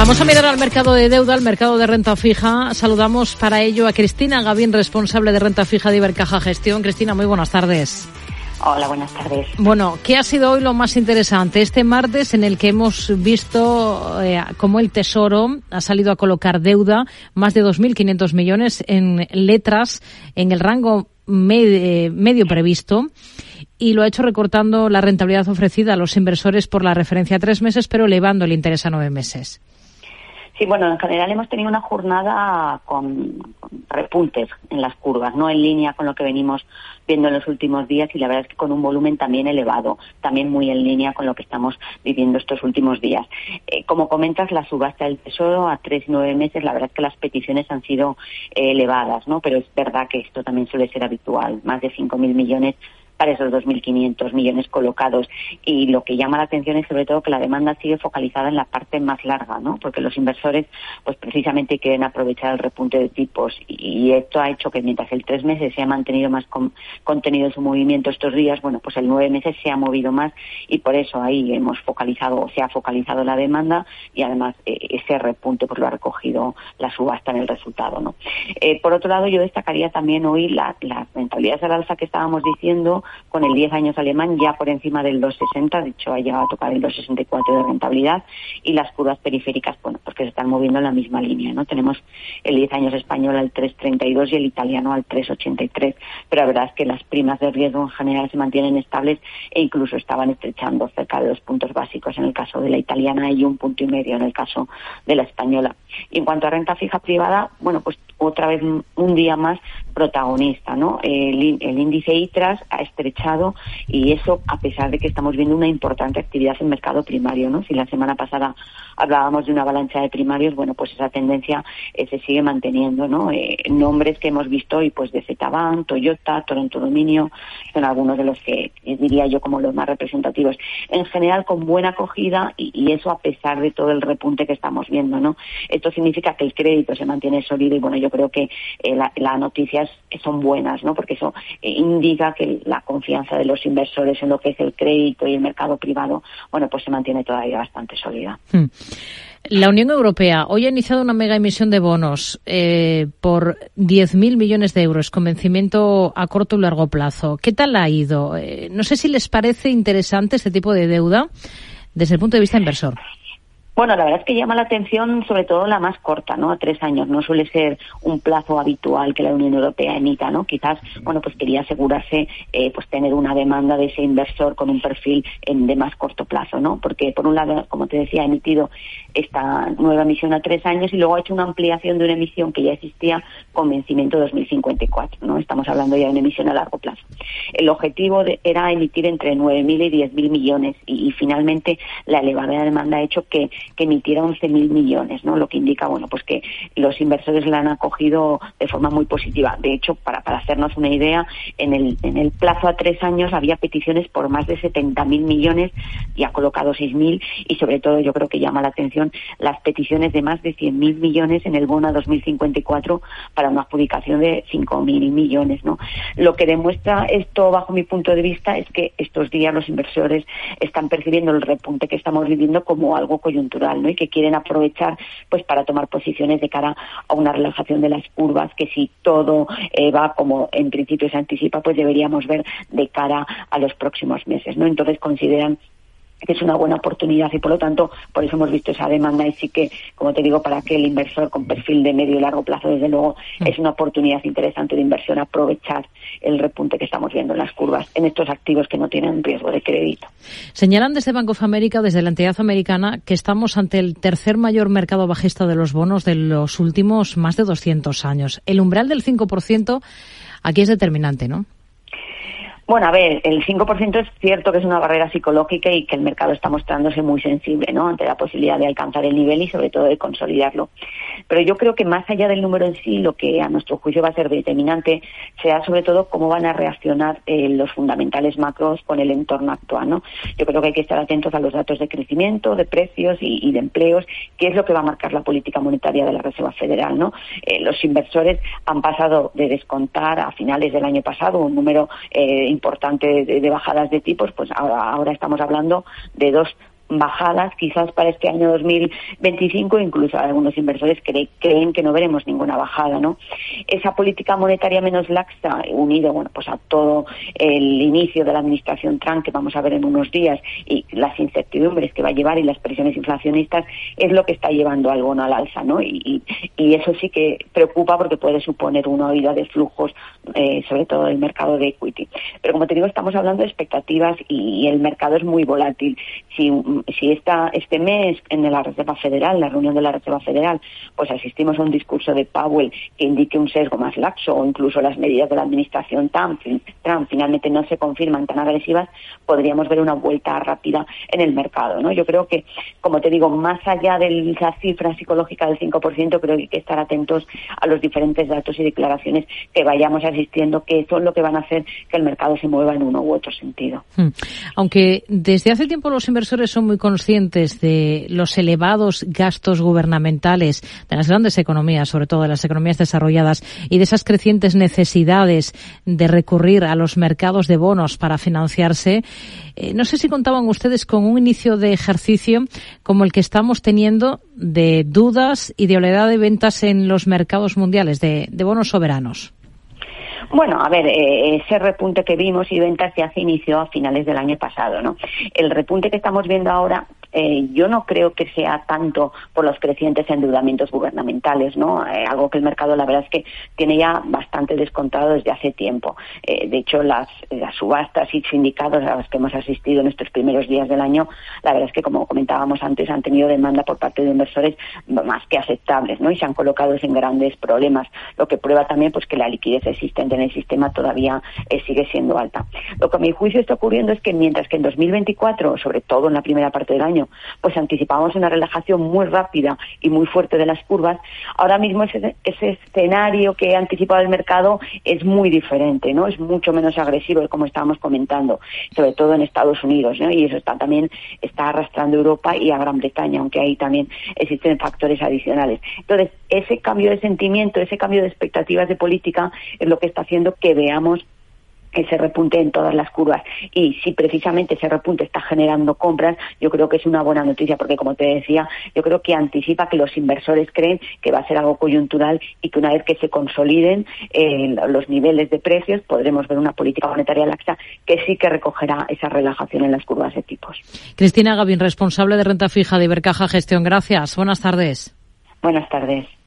Vamos a mirar al mercado de deuda, al mercado de renta fija. Saludamos para ello a Cristina Gavín, responsable de renta fija de Ibercaja Gestión. Cristina, muy buenas tardes. Hola, buenas tardes. Bueno, ¿qué ha sido hoy lo más interesante? Este martes en el que hemos visto cómo el Tesoro ha salido a colocar deuda, más de 2.500 millones en letras, en el rango medio previsto, y lo ha hecho recortando la rentabilidad ofrecida a los inversores por la referencia a 3 meses, pero elevando el interés a 9 meses. Sí, bueno, en general hemos tenido una jornada con repuntes en las curvas, no en línea con lo que venimos viendo en los últimos días, y la verdad es que con un volumen también elevado, también muy en línea con lo que estamos viviendo estos últimos días. Como comentas, la subasta del Tesoro a 3 y 9 meses, la verdad es que las peticiones han sido elevadas, ¿no? Pero es verdad que esto también suele ser habitual, más de 5.000 millones para esos 2.500 millones colocados. Y lo que llama la atención es sobre todo que la demanda sigue focalizada en la parte más larga, ¿no? Porque los inversores pues precisamente quieren aprovechar el repunte de tipos, y esto ha hecho que mientras el 3 meses se ha mantenido más contenido en su movimiento estos días, bueno, pues el 9 meses se ha movido más, y por eso ahí se ha focalizado la demanda, y además ese repunte pues lo ha recogido la subasta en el resultado, ¿no? Por otro lado, yo destacaría también hoy las rentabilidades al alza que estábamos diciendo, con el 10 años alemán ya por encima del 2,60, de hecho ha llegado a tocar el 2,64 de rentabilidad, y las curvas periféricas, bueno, pues que se están moviendo en la misma línea, ¿no? Tenemos el 10 años español al 3,32 y el italiano al 3,83, pero la verdad es que las primas de riesgo en general se mantienen estables e incluso estaban estrechando cerca de 2 puntos básicos en el caso de la italiana y 1,5 puntos en el caso de la española. Y en cuanto a renta fija privada, bueno, pues otra vez un día más protagonista, ¿no? El índice ITRAS ha estrechado, y eso a pesar de que estamos viendo una importante actividad en mercado primario, ¿no? Si la semana pasada hablábamos de una avalancha de primarios, bueno, pues esa tendencia se sigue manteniendo, ¿no? Nombres que hemos visto hoy, pues de Cetabank, Toyota, Toronto Dominio, son algunos de los que diría yo como los más representativos. En general con buena acogida, y eso a pesar de todo el repunte que estamos viendo, ¿no? Esto significa que el crédito se mantiene sólido, y bueno, yo creo que las noticias son buenas, ¿no? Porque eso indica que la confianza de los inversores en lo que es el crédito y el mercado privado, bueno, pues se mantiene todavía bastante sólida. La Unión Europea hoy ha iniciado una mega emisión de bonos por 10.000 millones de euros con vencimiento a corto y largo plazo. ¿Qué tal ha ido? No sé si les parece interesante este tipo de deuda desde el punto de vista inversor. Bueno, la verdad es que llama la atención sobre todo la más corta, ¿no? A 3 años. No suele ser un plazo habitual que la Unión Europea emita, ¿no? Quizás, bueno, pues quería asegurarse, pues tener una demanda de ese inversor con un perfil de más corto plazo, ¿no? Porque por un lado, como te decía, ha emitido esta nueva emisión a 3 años, y luego ha hecho una ampliación de una emisión que ya existía con vencimiento 2054, ¿no? Estamos hablando ya de una emisión a largo plazo. El objetivo era emitir entre 9.000 y 10.000 millones, y finalmente la elevada demanda ha hecho que emitiera 11.000 millones, ¿no? Lo que indica, bueno, pues que los inversores la han acogido de forma muy positiva. De hecho, para hacernos una idea, en el plazo a 3 años había peticiones por más de 70.000 millones, y ha colocado 6.000, y sobre todo yo creo que llama la atención las peticiones de más de 100.000 millones en el bono a 2054 para una adjudicación de 5.000 millones, ¿no? Lo que demuestra esto, bajo mi punto de vista, es que estos días los inversores están percibiendo el repunte que estamos viviendo como algo coyuntural, ¿no? Y que quieren aprovechar pues para tomar posiciones de cara a una relajación de las curvas, que si todo va como en principio se anticipa, pues deberíamos ver de cara a los próximos meses, ¿no? Entonces consideran que es una buena oportunidad, y por lo tanto por eso hemos visto esa demanda, y sí que, como te digo, para que el inversor con perfil de medio y largo plazo, desde luego es una oportunidad interesante de inversión aprovechar el repunte que estamos viendo en las curvas en estos activos que no tienen riesgo de crédito. Señalan desde Bank of America, desde la entidad americana, que estamos ante el tercer mayor mercado bajista de los bonos de los últimos más de 200 años. El umbral del 5% aquí es determinante, ¿no? Bueno, a ver, el 5% es cierto que es una barrera psicológica, y que el mercado está mostrándose muy sensible, ¿no?, ante la posibilidad de alcanzar el nivel y sobre todo de consolidarlo. Pero yo creo que más allá del número en sí, lo que a nuestro juicio va a ser determinante será sobre todo cómo van a reaccionar los fundamentales macros con el entorno actual, ¿no? Yo creo que hay que estar atentos a los datos de crecimiento, de precios y de empleos, que es lo que va a marcar la política monetaria de la Reserva Federal, ¿no? Los inversores han pasado de descontar a finales del año pasado un número importante de bajadas de tipos, pues ahora estamos hablando de 2 bajadas quizás para este año 2025, incluso algunos inversores creen que no veremos ninguna bajada, ¿no? Esa política monetaria menos laxa, unido, bueno, pues a todo el inicio de la administración Trump que vamos a ver en unos días y las incertidumbres que va a llevar y las presiones inflacionistas, es lo que está llevando al bono al alza, ¿no? Y eso sí que preocupa porque puede suponer una oída de flujos, sobre todo del mercado de equity. Pero como te digo, estamos hablando de expectativas y el mercado es muy volátil. Si este mes en la Reserva Federal, la reunión de la Reserva Federal, pues asistimos a un discurso de Powell que indique un sesgo más laxo, o incluso las medidas de la administración Trump finalmente no se confirman tan agresivas, podríamos ver una vuelta rápida en el mercado, ¿no? Yo creo que, como te digo, más allá de la cifra psicológica del 5%, creo que hay que estar atentos a los diferentes datos y declaraciones que vayamos asistiendo, que son lo que van a hacer que el mercado se mueva en uno u otro sentido. Aunque desde hace tiempo los inversores son muy conscientes de los elevados gastos gubernamentales de las grandes economías, sobre todo de las economías desarrolladas, y de esas crecientes necesidades de recurrir a los mercados de bonos para financiarse, no sé si contaban ustedes con un inicio de ejercicio como el que estamos teniendo de dudas y de oleada de ventas en los mercados mundiales de bonos soberanos. Bueno, a ver, ese repunte que vimos y ventas ya se inició a finales del año pasado, ¿no? El repunte que estamos viendo ahora, yo no creo que sea tanto por los crecientes endeudamientos gubernamentales, ¿no? Algo que el mercado, la verdad es que tiene ya bastante descontado desde hace tiempo. De hecho, las subastas y sindicatos a los que hemos asistido en estos primeros días del año, la verdad es que, como comentábamos antes, han tenido demanda por parte de inversores más que aceptables, ¿no? Y se han colocado en grandes problemas, lo que prueba también pues que la liquidez existente en el sistema todavía sigue siendo alta. Lo que a mi juicio está ocurriendo es que mientras que en 2024, sobre todo en la primera parte del año, pues anticipábamos una relajación muy rápida y muy fuerte de las curvas, ahora mismo ese escenario que ha anticipado el mercado es muy diferente, ¿no? Es mucho menos agresivo, como estábamos comentando, sobre todo en Estados Unidos, ¿no? Y eso también está arrastrando a Europa y a Gran Bretaña, aunque ahí también existen factores adicionales. Entonces, ese cambio de sentimiento, ese cambio de expectativas de política es lo que está haciendo que veamos ese repunte en todas las curvas. Y si precisamente ese repunte está generando compras, yo creo que es una buena noticia, porque como te decía, yo creo que anticipa que los inversores creen que va a ser algo coyuntural y que una vez que se consoliden los niveles de precios, podremos ver una política monetaria laxa que sí que recogerá esa relajación en las curvas de tipos. Cristina Gavín, responsable de renta fija de Ibercaja Gestión. Gracias. Buenas tardes. Buenas tardes.